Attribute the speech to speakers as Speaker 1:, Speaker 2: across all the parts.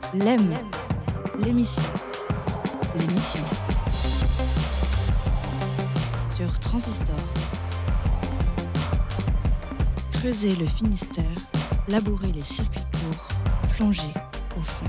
Speaker 1: L'aime, l'émission, l'émission. Sur Transistor. Creuser le Finistère, labourer les circuits courts, plonger au fond.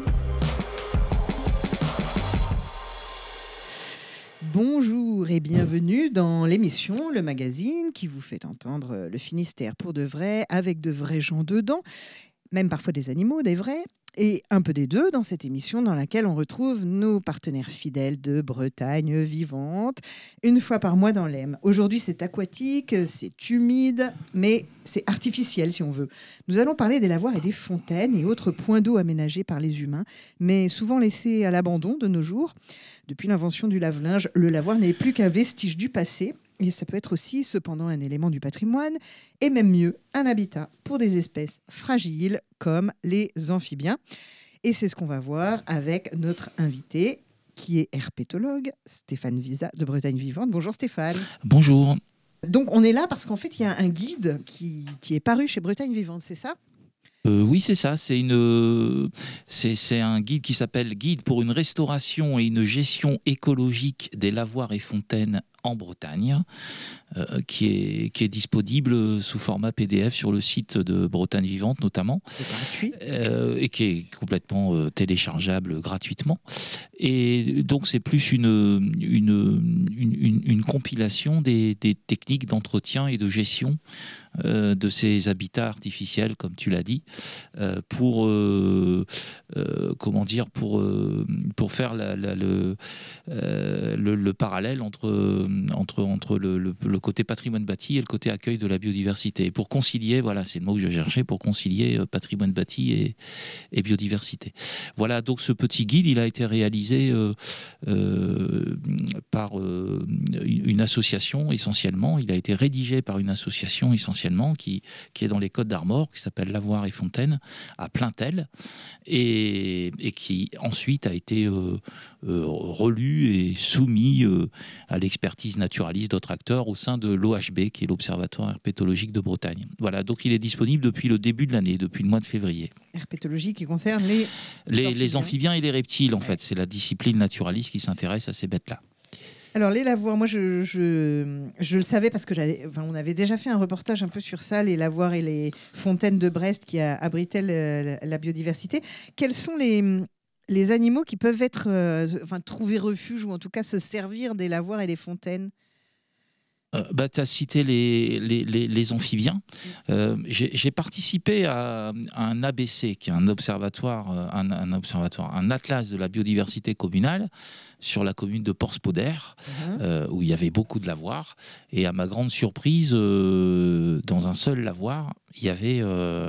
Speaker 2: Bonjour et bienvenue dans l'émission, le magazine qui vous fait entendre le Finistère pour de vrai, avec de vrais gens dedans, même parfois des animaux, des vrais, et un peu des deux dans cette émission dans laquelle on retrouve nos partenaires fidèles de Bretagne vivante, une fois par mois dans l'Aisne. Aujourd'hui c'est aquatique, c'est humide, mais c'est artificiel si on veut. Nous allons parler des lavoirs et des fontaines et autres points d'eau aménagés par les humains, mais souvent laissés à l'abandon de nos jours. Depuis l'invention du lave-linge, le lavoir n'est plus qu'un vestige du passé. Et ça peut être aussi, cependant, un élément du patrimoine, et même mieux, un habitat pour des espèces fragiles comme les amphibiens. Et c'est ce qu'on va voir avec notre invité, qui est herpétologue, Stéphane Visa de Bretagne Vivante. Bonjour Stéphane.
Speaker 3: Bonjour.
Speaker 2: Donc on est là parce qu'en fait, il y a un guide qui est paru chez Bretagne Vivante, c'est ça ?
Speaker 3: Oui, c'est ça. C'est un guide qui s'appelle Guide pour une restauration et une gestion écologique des lavoirs et fontaines en Bretagne, qui est disponible sous format PDF sur le site de Bretagne Vivante notamment.
Speaker 2: C'est gratuit.
Speaker 3: Et qui est complètement téléchargeable gratuitement. Et donc c'est plus une compilation des techniques d'entretien et de gestion de ces habitats artificiels, comme tu l'as dit, pour faire le parallèle entre le côté patrimoine bâti et le côté accueil de la biodiversité. Et pour concilier, voilà, c'est le mot que je cherchais, pour concilier patrimoine bâti et biodiversité. Voilà, donc ce petit guide, il a été réalisé par une association essentiellement. Il a été rédigé par une association essentiellement qui est dans les Côtes d'Armor, qui s'appelle Lavoirs et Fontaines, à Plaintel, et qui ensuite a été relu et soumis à l'expertise naturaliste d'autres acteurs au sein de l'OHB, qui est l'Observatoire herpétologique de Bretagne. Voilà, donc il est disponible depuis le début de l'année, depuis le mois de février.
Speaker 2: Herpétologie qui concerne les
Speaker 3: amphibiens et les reptiles, en fait. C'est la discipline naturaliste qui s'intéresse à ces bêtes-là.
Speaker 2: Alors les lavoirs, moi je le savais parce que on avait déjà fait un reportage un peu sur ça, les lavoirs et les fontaines de Brest qui abritaient la biodiversité. Quels sont les animaux qui peuvent trouver refuge ou en tout cas se servir des lavoirs et des fontaines ?
Speaker 3: Tu as cité les amphibiens. J'ai participé à un ABC, qui est un observatoire, un atlas de la biodiversité communale sur la commune de Porspoder, où il y avait beaucoup de lavoirs. Et à ma grande surprise, dans un seul lavoir, il y avait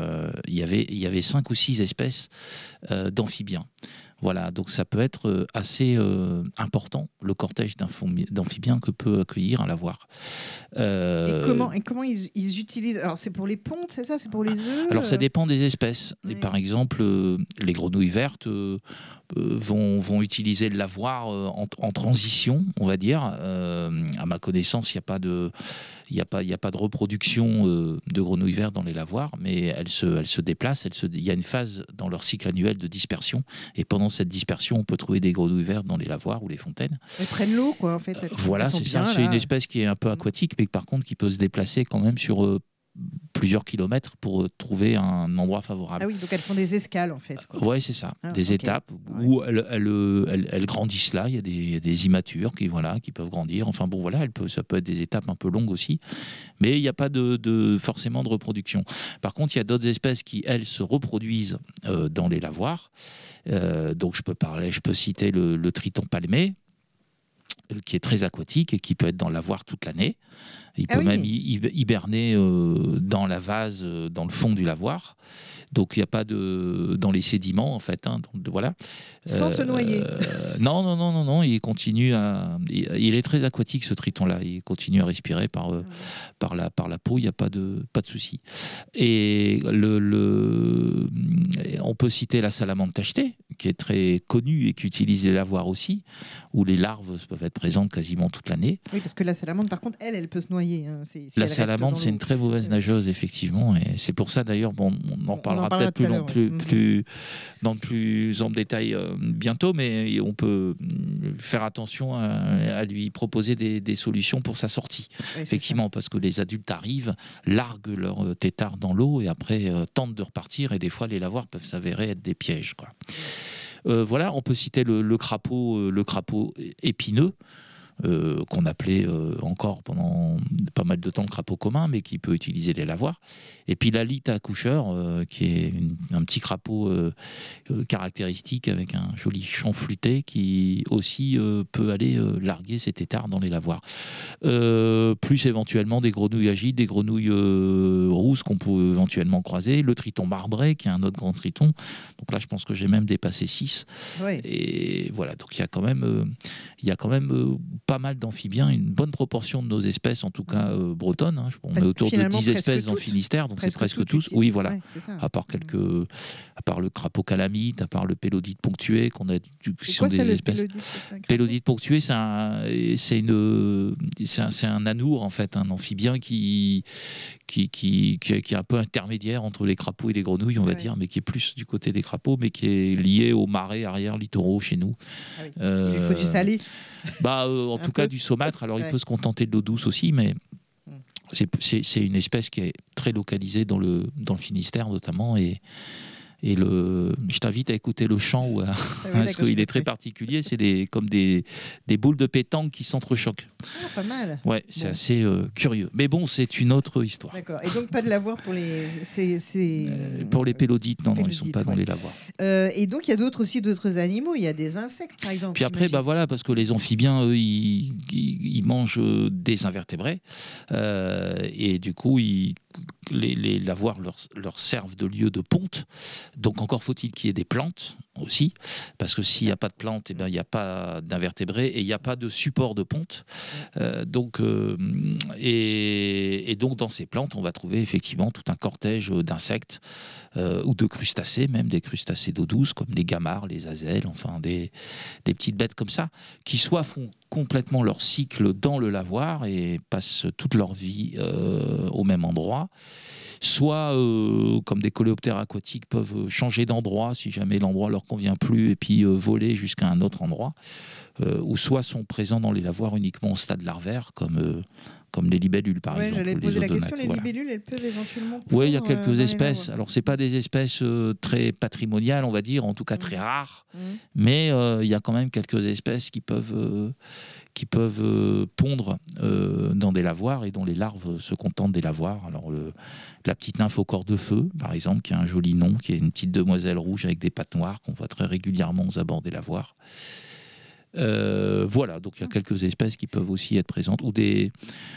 Speaker 3: 5 ou 6 espèces d'amphibiens. Voilà, donc ça peut être assez important, le cortège d'amphibiens que peut accueillir un lavoir.
Speaker 2: Et comment ils utilisent ? Alors c'est pour les pontes, c'est ça ? C'est pour les œufs ?
Speaker 3: Alors ça dépend des espèces.
Speaker 2: Oui.
Speaker 3: Et par exemple, les grenouilles vertes vont utiliser le lavoir en transition, on va dire. À ma connaissance, il n'y a pas de reproduction de grenouilles vertes dans les lavoirs, mais elles se déplacent. Il y a une phase dans leur cycle annuel de dispersion, et pendant cette dispersion, on peut trouver des grenouilles vertes dans les lavoirs ou les fontaines.
Speaker 2: Elles prennent l'eau, quoi, en fait.
Speaker 3: Voilà, c'est ça. C'est une espèce qui est un peu aquatique, mais par contre qui peut se déplacer quand même sur plusieurs kilomètres pour trouver un endroit favorable.
Speaker 2: Ah oui, donc elles font des escales en fait.
Speaker 3: Oui, c'est ça, des étapes où elles grandissent là. Il y a des immatures qui peuvent grandir. Enfin bon, voilà, ça peut être des étapes un peu longues aussi, mais il n'y a pas forcément de reproduction. Par contre, il y a d'autres espèces qui, elles, se reproduisent dans les lavoirs. Donc je peux citer le triton palmé, qui est très aquatique et qui peut être dans le lavoir toute l'année. Il peut même hiberner dans la vase, dans le fond du lavoir. Donc il n'y a pas dans les sédiments en fait. Voilà.
Speaker 2: Sans se noyer.
Speaker 3: Non. Il continue il est très aquatique ce triton-là. Il continue à respirer par la peau. Il n'y a pas de souci. Et On peut citer la salamandre tachetée, qui est très connue et qui utilise les lavoirs aussi, où les larves peuvent être présentes quasiment toute l'année.
Speaker 2: Oui, parce que la salamandre, par contre, elle peut se noyer. Hein, si
Speaker 3: la salamandre, c'est une très mauvaise nageuse, effectivement. Et c'est pour ça, d'ailleurs, on en reparlera peut-être dans plus en détail bientôt, mais on peut faire attention à lui proposer des solutions pour sa sortie. Oui, effectivement, parce que les adultes arrivent, larguent leur tétard dans l'eau et après tentent de repartir, et des fois, les lavoirs peuvent s'avérer être des pièges, quoi. Voilà, on peut citer le crapaud épineux, qu'on appelait encore pendant pas mal de temps le crapaud commun, mais qui peut utiliser les lavoirs. Et puis la lite accoucheur, qui est un petit crapaud caractéristique avec un joli chant flûté, qui aussi peut aller larguer ses tétards dans les lavoirs. Plus éventuellement des grenouilles agiles, des grenouilles rousses qu'on peut éventuellement croiser, le triton marbré, qui est un autre grand triton. Donc là, je pense que j'ai même dépassé 6. Oui. Et voilà, donc il y a quand même pas mal d'amphibiens, une bonne proportion de nos espèces, en tout cas bretonnes. Hein. On est autour de 10 espèces dans le Finistère, donc c'est presque tous. Oui, voilà. Ouais, à part le crapaud calamite, à part le pélodite ponctué, qu'on a, qui sont des espèces. Pélodite ponctué, c'est un anour, en fait, un amphibien qui est un peu intermédiaire entre les crapauds et les grenouilles, on va dire, mais qui est plus du côté des crapauds, mais qui est lié aux marais arrière littoraux chez nous.
Speaker 2: Ah oui. Il faut du salé.
Speaker 3: En tout cas, du saumâtre. Alors, il peut se contenter de l'eau douce aussi, mais c'est une espèce qui est très localisée dans le Finistère, notamment, je t'invite à écouter le chant parce qu'il est très particulier. C'est comme des boules de pétanque qui s'entrechoquent.
Speaker 2: Ah, pas mal.
Speaker 3: Ouais, c'est assez curieux. Mais bon, c'est une autre histoire.
Speaker 2: D'accord. Et donc pas de lavoir pour les.
Speaker 3: Pour les pélodites, non, ils ne sont pas dans les lavoirs.
Speaker 2: Et donc il y a d'autres animaux. Il y a des insectes, par exemple.
Speaker 3: Puis après, voilà, parce que les amphibiens, eux, ils mangent des invertébrés, et du coup, les lavoirs leur servent de lieu de ponte. Donc encore faut-il qu'il y ait des plantes aussi, parce que s'il n'y a pas de plantes, il n'y a pas d'invertébrés et il n'y a pas de support de ponte. Donc dans ces plantes, on va trouver effectivement tout un cortège d'insectes ou de crustacés, même des crustacés d'eau douce comme les gamards, les azelles, enfin des petites bêtes comme ça, qui soit font complètement leur cycle dans le lavoir et passent toute leur vie au même endroit, soit comme des coléoptères aquatiques peuvent changer d'endroit si jamais l'endroit leur convient plus et puis voler jusqu'à un autre endroit, ou soit sont présents dans les lavoirs uniquement au stade larvaire comme les libellules par exemple.
Speaker 2: J'allais poser la question, les libellules, elles peuvent éventuellement...
Speaker 3: Oui, il y a quelques espèces. Alors, c'est pas des espèces très patrimoniales, on va dire, en tout cas très rares, mais il y a quand même quelques espèces qui peuvent pondre dans des lavoirs et dont les larves se contentent des lavoirs. Alors, la petite nymphe au corps de feu, par exemple, qui a un joli nom, qui est une petite demoiselle rouge avec des pattes noires qu'on voit très régulièrement aux abords des lavoirs. Voilà, donc il y a quelques espèces qui peuvent aussi être présentes, ou des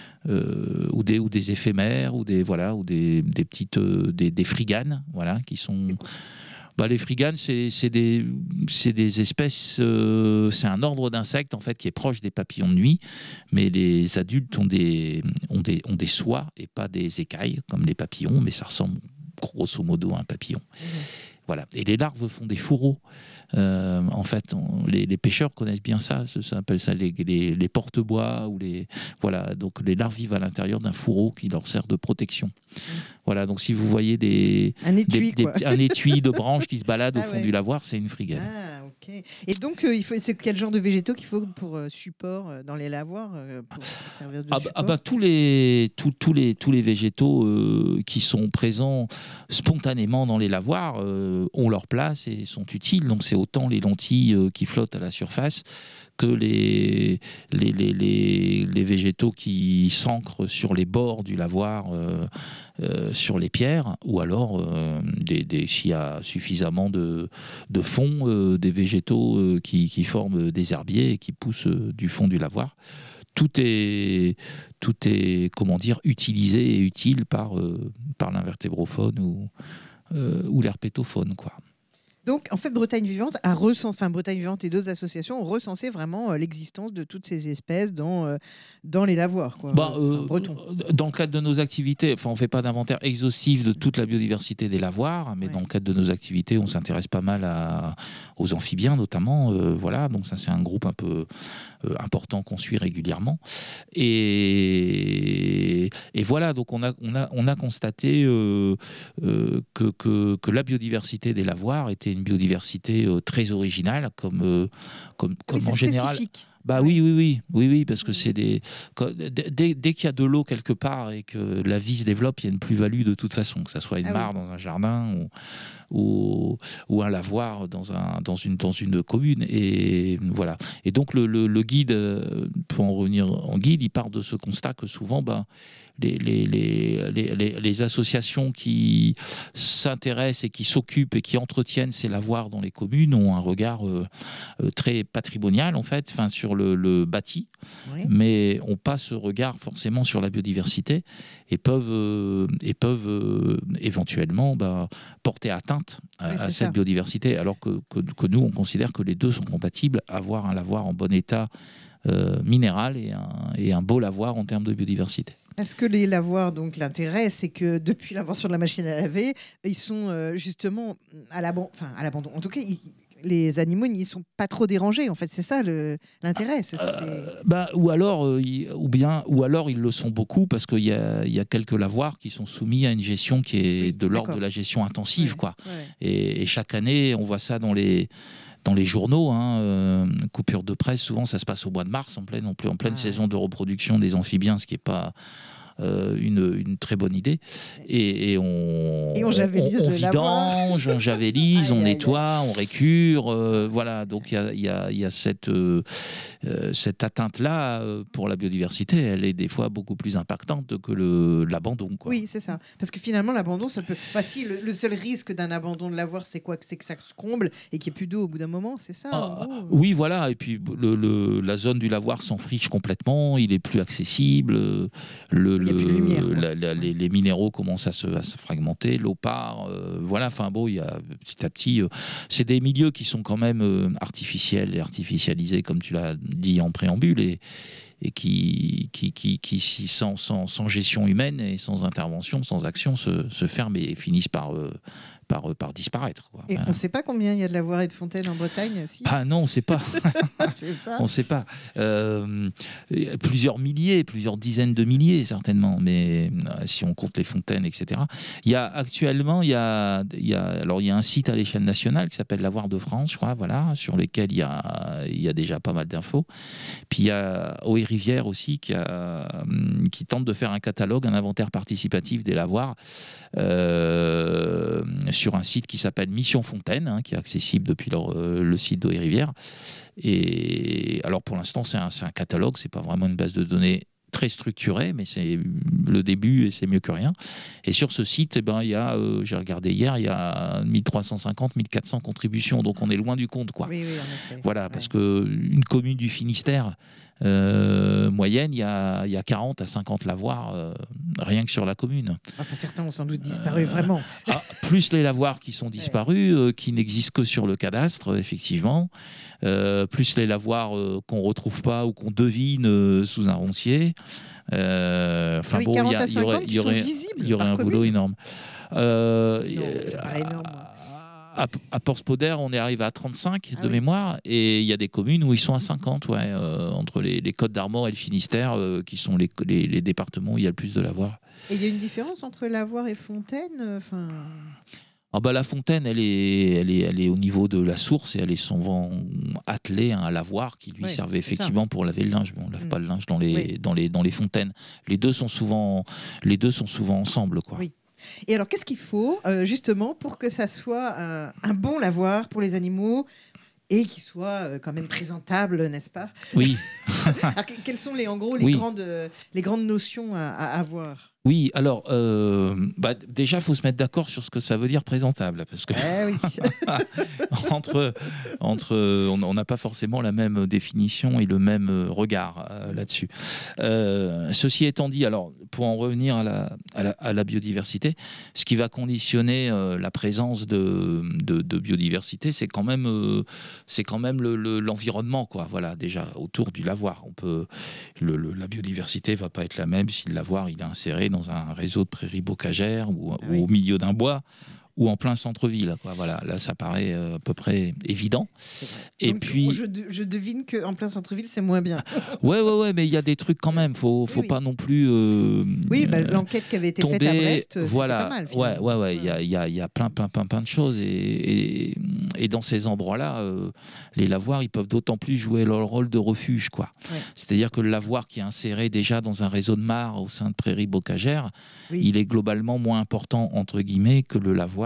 Speaker 3: éphémères, ou des petites des friganes, voilà, qui sont... les friganes, c'est des espèces, c'est un ordre d'insectes en fait qui est proche des papillons de nuit, mais les adultes ont des soies et pas des écailles comme les papillons, mais ça ressemble grosso modo à un papillon. Voilà. Et les larves font des fourreaux. En fait, les pêcheurs connaissent bien ça. Ça appelle ça les porte-bois ou voilà. Donc les larves vivent à l'intérieur d'un fourreau qui leur sert de protection. Voilà. Donc si vous voyez un étui de branches qui se balade au fond du lavoir, c'est une frigane.
Speaker 2: Ah, ok. Et donc c'est quel genre de végétaux qu'il faut pour support dans les lavoirs pour servir de support?
Speaker 3: Tous les végétaux qui sont présents spontanément dans les lavoirs ont leur place et sont utiles. Donc c'est autant les lentilles qui flottent à la surface que les végétaux qui s'ancrent sur les bords du lavoir, sur les pierres, ou alors s'il y a suffisamment de fond, des végétaux qui forment des herbiers et qui poussent du fond du lavoir. Tout est utilisé et utile par l'invertébrofaune ou l'herpétofaune, quoi.
Speaker 2: Donc, en fait, Bretagne Vivante Bretagne Vivante et d'autres associations ont recensé vraiment l'existence de toutes ces espèces dans les lavoirs, quoi. Bretons.
Speaker 3: Dans le cadre de nos activités, on ne fait pas d'inventaire exhaustif de toute la biodiversité des lavoirs, mais dans le cadre de nos activités, on s'intéresse pas mal aux amphibiens notamment. Voilà, donc ça c'est un groupe un peu important qu'on suit régulièrement. Et voilà, donc on a constaté que la biodiversité des lavoirs était une biodiversité très originale, comme en général.
Speaker 2: Spécifique.
Speaker 3: Oui, parce que c'est dès qu'il y a de l'eau quelque part et que la vie se développe, il y a une plus-value de toute façon, que ça soit une mare dans un jardin ou un lavoir dans une commune. Et voilà. Et donc le guide, pour en revenir en guide, il part de ce constat que souvent, les associations qui s'intéressent et qui s'occupent et qui entretiennent ces lavoirs dans les communes ont un regard très patrimonial en fait, sur le bâti, mais n'ont pas ce regard forcément sur la biodiversité et peuvent éventuellement porter atteinte à cette biodiversité, alors que nous on considère que les deux sont compatibles. Avoir un lavoir en bon état minéral et un beau lavoir en termes de biodiversité.
Speaker 2: Parce que les lavoirs, donc l'intérêt, c'est que depuis l'invention de la machine à laver, ils sont justement à l'abandon. En tout cas, les animaux n'y sont pas trop dérangés. En fait, c'est ça l'intérêt.
Speaker 3: Ou alors ils le sont beaucoup parce qu'il y a quelques lavoirs qui sont soumis à une gestion qui est de l'ordre de la gestion intensive, quoi. Et chaque année, on voit ça dans les journaux, coupure de presse, souvent ça se passe au mois de mars, en pleine saison de reproduction des amphibiens, ce qui n'est pas une très bonne idée. Et on vidange, on javélise, on nettoie, on récure. Voilà, donc il y a cette atteinte-là pour la biodiversité. Elle est des fois beaucoup plus impactante que l'abandon, quoi.
Speaker 2: Oui, c'est ça. Parce que finalement, l'abandon, ça peut... si le seul risque d'un abandon de lavoir, c'est quoi? C'est que ça se comble et qu'il n'y ait plus d'eau au bout d'un moment, c'est ça?
Speaker 3: Oui, voilà. Et puis la zone du lavoir s'enfriche complètement, il est plus accessible. Les minéraux commencent à se fragmenter, l'eau part, voilà. Il y a petit à petit, c'est des milieux qui sont quand même artificiels et artificialisés, comme tu l'as dit en préambule, et qui sans gestion humaine et sans intervention, sans action, se ferment et finissent par disparaître, quoi.
Speaker 2: Et on ne sait pas combien il y a de lavoirs et de fontaines en Bretagne, si?
Speaker 3: Non, on ne sait pas.
Speaker 2: C'est ça.
Speaker 3: On ne sait pas. Plusieurs milliers, plusieurs dizaines de milliers certainement, mais si on compte les fontaines, etc. Actuellement, il y a un site à l'échelle nationale qui s'appelle Lavoir de France, je crois, voilà, sur lequel il y a déjà pas mal d'infos. Puis il y a Eau et Rivière aussi qui tente de faire un catalogue, un inventaire participatif des lavoirs sur un site qui s'appelle Mission Fontaine, qui est accessible depuis le site d'Eau et Rivière. Et alors pour l'instant c'est un catalogue, c'est pas vraiment une base de données très structurée, mais c'est le début et c'est mieux que rien. Et sur ce site, il y a, j'ai regardé hier, il y a 1350, 1400 contributions, donc on est loin du compte, quoi.
Speaker 2: Oui, en effet.
Speaker 3: Voilà, parce qu'une commune du Finistère moyenne, il y a 40 à 50 lavoirs rien que sur la commune.
Speaker 2: Certains ont sans doute disparu vraiment.
Speaker 3: Plus les lavoirs qui sont disparus, qui n'existent que sur le cadastre, effectivement. Plus les lavoirs qu'on ne retrouve pas ou qu'on devine sous un roncier. Il y aurait un boulot énorme.
Speaker 2: Non, c'est pas énorme.
Speaker 3: À Porspoder, on est arrivé à 35 de mémoire, et il y a des communes où ils sont à 50, entre les Côtes d'Armor et le Finistère, qui sont les départements où il y a le plus de lavoirs.
Speaker 2: Et il y a une différence entre lavoir et fontaine,
Speaker 3: la fontaine, elle est au niveau de la source et elle est souvent attelée à un lavoir qui lui servait effectivement pour laver le linge. Mais on ne lave pas le linge dans les fontaines. Les deux sont souvent ensemble, quoi. Oui.
Speaker 2: Et alors, qu'est-ce qu'il faut justement pour que ça soit un bon lavoir pour les animaux et qui soit quand même présentable, n'est-ce pas?
Speaker 3: Oui.
Speaker 2: Alors, quelles sont les grandes notions à avoir?
Speaker 3: Oui, alors déjà, il faut se mettre d'accord sur ce que ça veut dire présentable, parce que
Speaker 2: Oui.
Speaker 3: on n'a pas forcément la même définition et le même regard là-dessus. Ceci étant dit, alors pour en revenir à la biodiversité, ce qui va conditionner la présence de biodiversité, c'est quand même l'environnement, quoi. Voilà, déjà autour du lavoir, la biodiversité va pas être la même si le lavoir il est inséré dans un réseau de prairies bocagères ou au milieu d'un bois ou en plein centre-ville, quoi. Voilà, là ça paraît à peu près évident. Et
Speaker 2: donc,
Speaker 3: puis
Speaker 2: je devine qu'en plein centre-ville c'est moins bien.
Speaker 3: ouais, mais il y a des trucs quand même. Faut pas non plus.
Speaker 2: L'enquête qui avait été faite à Brest,
Speaker 3: voilà,
Speaker 2: c'était pas mal.
Speaker 3: Ouais. Il y a plein de choses et dans ces endroits-là, les lavoirs ils peuvent d'autant plus jouer leur rôle de refuge, quoi. Ouais. C'est-à-dire que le lavoir qui est inséré déjà dans un réseau de mares au sein de prairies bocagères, il est globalement moins important entre guillemets que le lavoir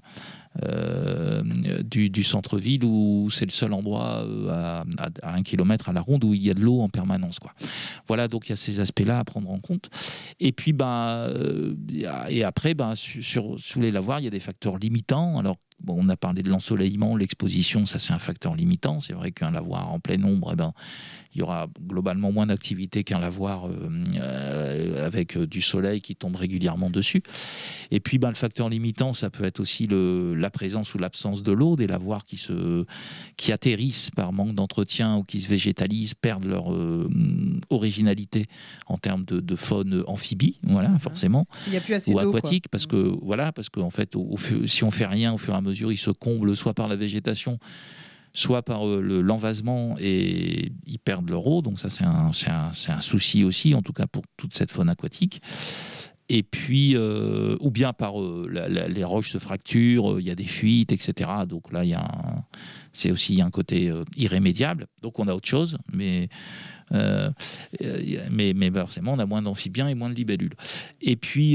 Speaker 3: du centre-ville où c'est le seul endroit à 1 kilomètre à la ronde où il y a de l'eau en permanence, quoi. Voilà, donc il y a ces aspects-là à prendre en compte. Et puis et après sous les lavoirs il y a des facteurs limitants. Alors on a parlé de l'ensoleillement, l'exposition, ça c'est un facteur limitant. C'est vrai qu'un lavoir en pleine ombre, il y aura globalement moins d'activité qu'un lavoir avec du soleil qui tombe régulièrement dessus. Et puis le facteur limitant, ça peut être aussi la présence ou l'absence de l'eau. Des lavoirs qui atterrissent par manque d'entretien ou qui se végétalisent perdent leur originalité en termes de faune amphibie, voilà, forcément,
Speaker 2: il y a plus assez
Speaker 3: ou
Speaker 2: d'eau,
Speaker 3: aquatique, parce que en fait, si on fait rien, au fur et à mesure, ils se comblent soit par la végétation, soit par l'envasement, et ils perdent leur eau. Donc ça, c'est un souci aussi, en tout cas pour toute cette faune aquatique. Et puis, ou bien par les roches se fracturent, il y a des fuites, etc. Donc là, il y a un côté irrémédiable. Donc on a autre chose, mais forcément, on a moins d'amphibiens et moins de libellules. Et puis...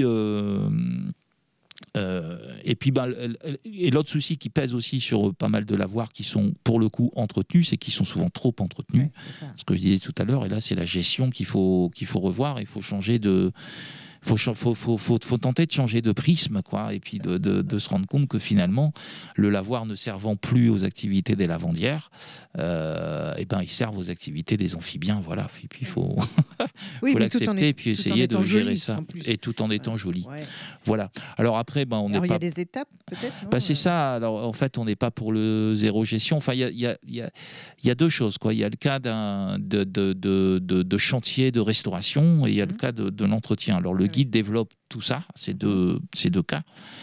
Speaker 3: et l'autre souci qui pèse aussi sur pas mal de lavoirs qui sont pour le coup entretenus, c'est qu'ils sont souvent trop entretenus. Ce que je disais tout à l'heure, et là c'est la gestion qu'il faut revoir. Il faut changer de... Faut tenter de changer de prisme, quoi, et puis de se rendre compte que finalement, le lavoir ne servant plus aux activités des lavandières, ils servent aux activités des amphibiens, voilà. Et puis il faut l'accepter et puis essayer de gérer ça, et tout en étant joli. Ouais. Voilà. Alors après, on n'est pas.
Speaker 2: Il y a des étapes, peut-être.
Speaker 3: C'est ça. Alors en fait, on n'est pas pour le zéro gestion. Enfin, il y a deux choses, quoi. Il y a le cas de chantier de restauration et il y a le cas de l'entretien. Alors le guide développe tout ça, ces deux cas.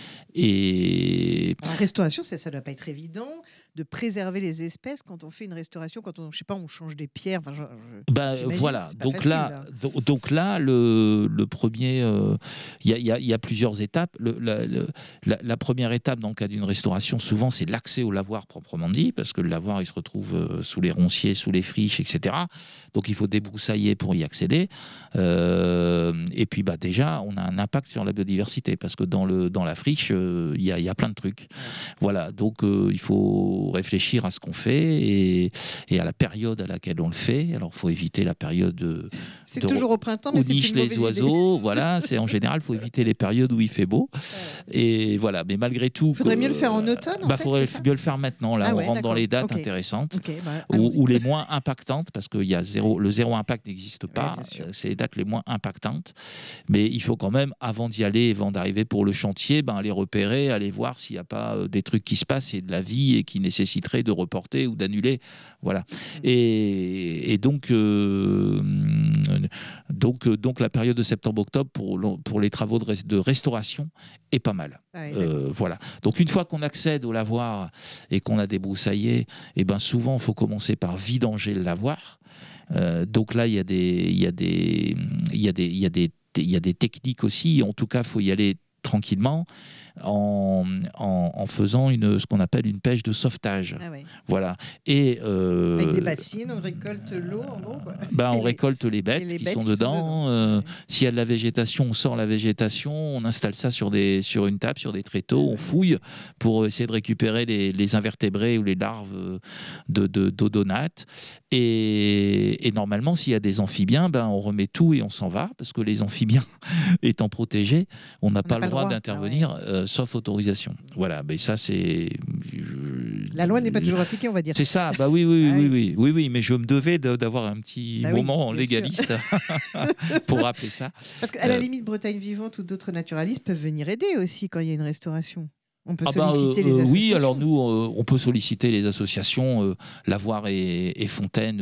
Speaker 3: Et
Speaker 2: la restauration, ça ne doit pas être évident de préserver les espèces quand on fait une restauration, quand on change des pierres.
Speaker 3: Voilà. Donc là, le premier, il y a plusieurs étapes. La première étape dans le cas d'une restauration, souvent, c'est l'accès au lavoir proprement dit, parce que le lavoir, il se retrouve sous les ronciers, sous les friches, etc. Donc il faut débroussailler pour y accéder. Et puis déjà, on a un impact sur la biodiversité, parce que dans la friche, il y a plein de trucs. Voilà. Donc il faut réfléchir à ce qu'on fait et à la période à laquelle on le fait. Alors, il faut éviter la période
Speaker 2: c'est toujours au printemps, mais
Speaker 3: où nichent les oiseaux. Voilà, c'est en général, il faut éviter les périodes où il fait beau. Et voilà, mais malgré tout,
Speaker 2: il faudrait mieux le faire en automne.
Speaker 3: Il faudrait mieux le faire maintenant. Là, on rentre dans les dates intéressantes ou les moins impactantes, parce que le zéro impact n'existe pas. C'est les dates les moins impactantes. Mais il faut quand même, avant d'y aller, avant d'arriver pour le chantier, aller repérer, aller voir s'il n'y a pas des trucs qui se passent et de la vie et qui nécessiterait de reporter ou d'annuler, voilà. Et donc la période de septembre-octobre pour les travaux de restauration est pas mal. Voilà. Donc une fois qu'on accède au lavoir et qu'on a débroussaillé, souvent il faut commencer par vidanger le lavoir. Donc là il y a des techniques aussi. En tout cas, il faut y aller tranquillement en faisant ce qu'on appelle une pêche de sauvetage.
Speaker 2: Ah ouais.
Speaker 3: Voilà. Et,
Speaker 2: avec des bassines, on récolte l'eau en gros.
Speaker 3: On récolte les bêtes qui sont dedans.
Speaker 2: Ouais.
Speaker 3: S'il y a de la végétation, on sort la végétation, on installe ça sur une table, sur des tréteaux, on fouille pour essayer de récupérer les invertébrés ou les larves d'odonates. Et normalement, s'il y a des amphibiens, on remet tout et on s'en va, parce que les amphibiens étant protégés, on n'a pas le droit d'intervenir sauf autorisation. Voilà, mais ça c'est...
Speaker 2: La loi n'est pas toujours appliquée, on va dire.
Speaker 3: C'est ça, oui, mais je me devais d'avoir un petit moment légaliste pour rappeler ça.
Speaker 2: Parce qu'à la limite, Bretagne Vivante ou d'autres naturalistes peuvent venir aider aussi quand il y a une restauration. On peut solliciter les associations.
Speaker 3: Oui, alors nous, on peut solliciter les associations Lavoir et Fontaine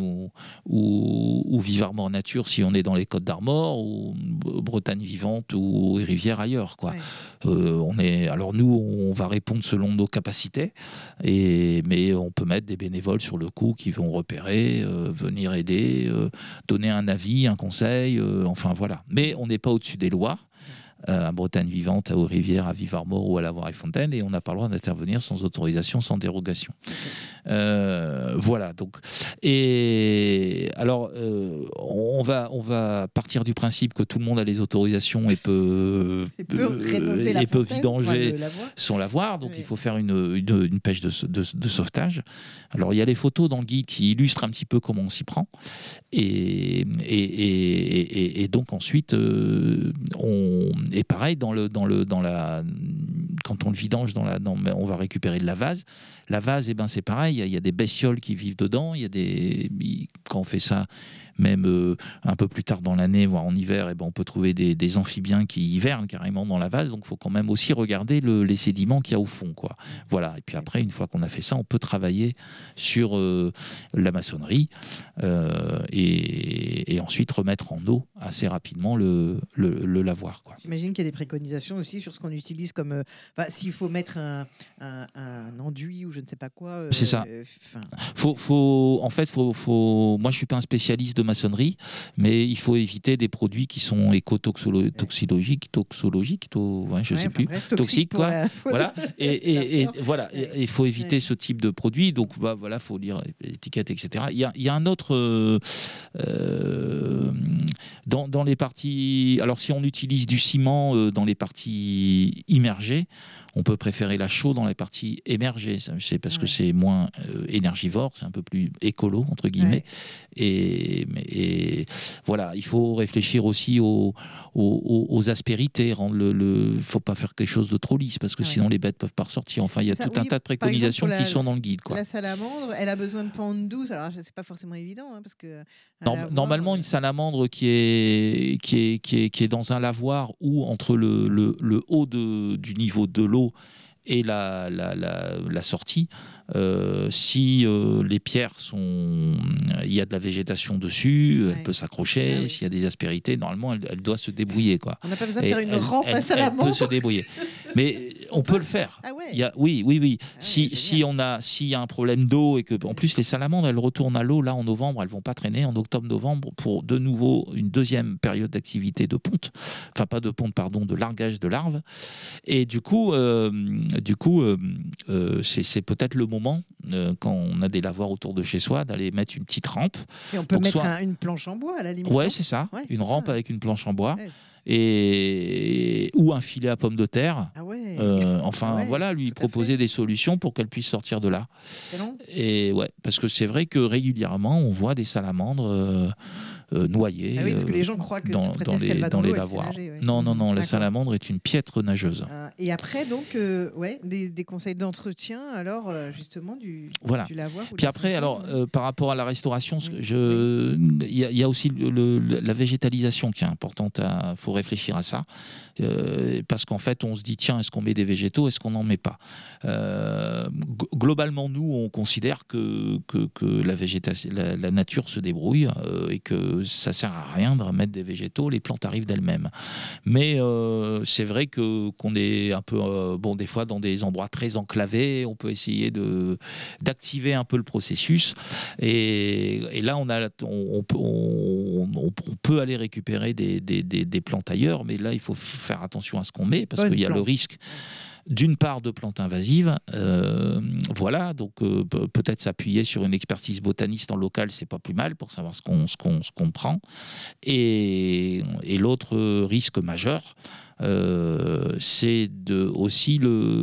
Speaker 3: ou Vivard-Mort Nature si on est dans les Côtes d'Armor, ou Bretagne Vivante ou Rivière ailleurs, quoi. Ouais. Alors nous, on va répondre selon nos capacités, mais on peut mettre des bénévoles sur le coup qui vont repérer, venir aider, donner un avis, un conseil, enfin voilà. Mais on n'est pas au-dessus des lois. À Bretagne Vivante, à Haut-Rivière, à Vivard-Mort ou à Lavoir et Fontaine, et on n'a pas le droit d'intervenir sans autorisation, sans dérogation. Voilà. Donc, et alors, on va partir du principe que tout le monde a les autorisations et peut vidanger son lavoir. Donc, il faut faire une pêche de sauvetage. Alors, il y a les photos dans le guide qui illustrent un petit peu comment on s'y prend. Et donc ensuite, et pareil quand on le vidange on va récupérer de la vase. La vase, c'est pareil. Il y a des bestioles qui vivent dedans. Quand on fait ça, même un peu plus tard dans l'année, voire en hiver, on peut trouver des amphibiens qui hivernent carrément dans la vase. Donc, il faut quand même aussi regarder les sédiments qu'il y a au fond, quoi. Voilà. Et puis après, une fois qu'on a fait ça, on peut travailler sur la maçonnerie et ensuite remettre en eau assez rapidement le lavoir, quoi.
Speaker 2: J'imagine qu'il y a des préconisations aussi sur ce qu'on utilise comme... s'il faut mettre un enduit ou je ne sais pas quoi...
Speaker 3: c'est ça. Moi, je ne suis pas un spécialiste de maçonnerie, mais il faut éviter des produits qui sont écotoxologiques, je ne sais plus, toxiques, quoi. Voilà. Et voilà, il faut éviter ce type de produit. Donc, voilà, il faut lire l'étiquette, etc. Il y a un autre... dans les parties... Alors, si on utilise du ciment dans les parties immergées, on peut préférer la chaux dans les parties émergées. C'est parce que c'est moins énergivore, c'est un peu plus écolo, entre guillemets. Et voilà, il faut réfléchir aussi aux aspérités. Il ne faut pas faire quelque chose de trop lisse, parce que sinon les bêtes ne peuvent pas ressortir. Enfin, il y a tout un tas de préconisations qui sont dans le guide, quoi.
Speaker 2: La salamandre, elle a besoin de pente douce. Alors, c'est pas forcément évident, parce que...
Speaker 3: Normalement, une salamandre qui est dans un lavoir ou entre le haut du niveau de l'eau et la sortie, si les pierres il y a de la végétation dessus, elle peut s'accrocher. S'il y a des aspérités, normalement, elle doit se débrouiller, quoi.
Speaker 2: On n'a pas besoin de faire une rampe à salamandre.
Speaker 3: Elle peut se débrouiller. Mais on peut le faire.
Speaker 2: Ah ouais.
Speaker 3: Oui. S'il y a un problème d'eau et que, en plus, les salamandres, elles retournent à l'eau là en novembre, elles vont pas traîner en octobre-novembre pour de nouveau une deuxième période d'activité de ponte. Enfin, pas de ponte, pardon, de largage de larves. Et du coup, c'est peut-être le moment, quand on a des lavoirs autour de chez soi, d'aller mettre une petite rampe.
Speaker 2: Et on peut mettre une planche en bois à la limite.
Speaker 3: Ouais, c'est ça. Une rampe avec une planche en bois. Ou un filet à pommes de terre. Voilà, lui proposer des solutions pour qu'elle puisse sortir de là. Et parce que c'est vrai que régulièrement on voit des salamandres noyées.
Speaker 2: Ah oui, parce que les gens croient que
Speaker 3: dans les lavoirs. Non, la salamandre est une piètre nageuse.
Speaker 2: Et après, donc, des conseils d'entretien, alors justement du lavoir.
Speaker 3: Puis après, par rapport à la restauration, il y a aussi la végétalisation qui est importante. Il faut réfléchir à ça, parce qu'en fait, on se dit tiens, est-ce qu'on met des végétaux, est-ce qu'on n'en met pas? Globalement, nous, on considère que la végétation, la nature se débrouille et que ça sert à rien de remettre des végétaux, les plantes arrivent d'elles-mêmes. Mais c'est vrai qu'on est un peu, des fois dans des endroits très enclavés, on peut essayer d'activer un peu le processus. Et là, on peut aller récupérer des plantes ailleurs, mais là, il faut faire attention à ce qu'on met, parce qu'il y a le risque d'une part de plantes invasives, donc peut-être s'appuyer sur une expertise botaniste en local, c'est pas plus mal pour savoir ce qu'on prend. Et l'autre risque majeur, c'est aussi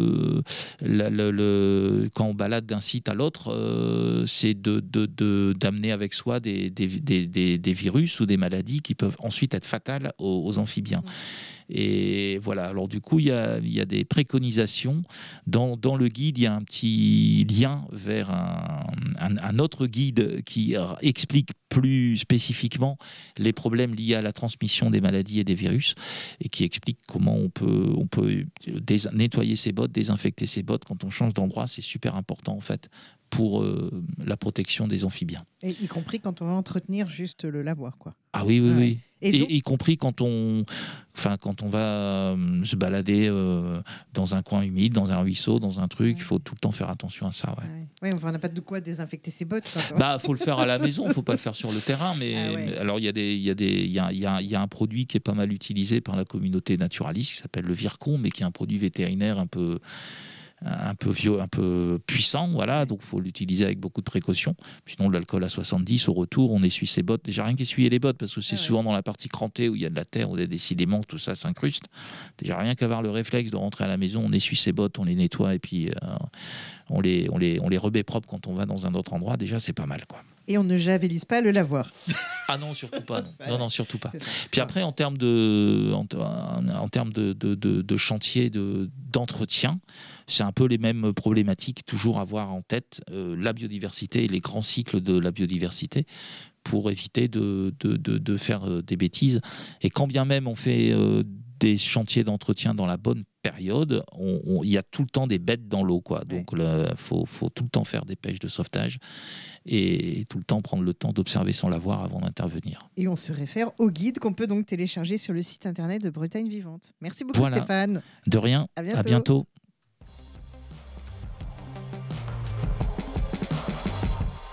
Speaker 3: quand on balade d'un site à l'autre, c'est d'amener avec soi des virus ou des maladies qui peuvent ensuite être fatales aux amphibiens. Et voilà, alors du coup, il y a des préconisations. Dans le guide, il y a un petit lien vers un autre guide qui explique plus spécifiquement les problèmes liés à la transmission des maladies et des virus, et qui explique comment on peut nettoyer ses bottes, désinfecter ses bottes quand on change d'endroit. C'est super important en fait pour la protection des amphibiens.
Speaker 2: Et y compris quand on va entretenir juste le lavoir, quoi.
Speaker 3: Ah oui, oui, oui.
Speaker 2: Et
Speaker 3: y compris quand on va se balader dans un coin humide, dans un ruisseau, dans un truc, il faut tout le temps faire attention à ça.
Speaker 2: Ouais, on n'a pas de quoi désinfecter ses bottes.
Speaker 3: Faut le faire à la maison, faut pas le faire sur le terrain. Mais alors il y a un produit qui est pas mal utilisé par la communauté naturaliste qui s'appelle le Virkon, mais qui est un produit vétérinaire un peu vieux, un peu puissant, voilà, donc il faut l'utiliser avec beaucoup de précautions. Sinon, l'alcool à 70, au retour, on essuie ses bottes. Déjà, rien qu'essuyer les bottes, parce que c'est souvent dans la partie crantée où il y a de la terre, où il y a des sédiments, tout ça s'incruste. Déjà, rien qu'avoir le réflexe de rentrer à la maison, on essuie ses bottes, on les nettoie, et puis on les remet propres quand on va dans un autre endroit. Déjà, c'est pas mal, quoi.
Speaker 2: Et on ne javélise pas le lavoir.
Speaker 3: Ah non, surtout pas. Non, surtout pas. Puis après, en termes de chantier d'entretien, c'est un peu les mêmes problématiques, toujours avoir en tête la biodiversité et les grands cycles de la biodiversité pour éviter de faire des bêtises. Et quand bien même on fait des chantiers d'entretien dans la bonne période, il y a tout le temps des bêtes dans l'eau, quoi. Donc il faut tout le temps faire des pêches de sauvetage et tout le temps prendre le temps d'observer son lavoir avant d'intervenir.
Speaker 2: Et on se réfère au guide qu'on peut donc télécharger sur le site internet de Bretagne Vivante. Merci beaucoup, Stéphane.
Speaker 3: De rien, à bientôt.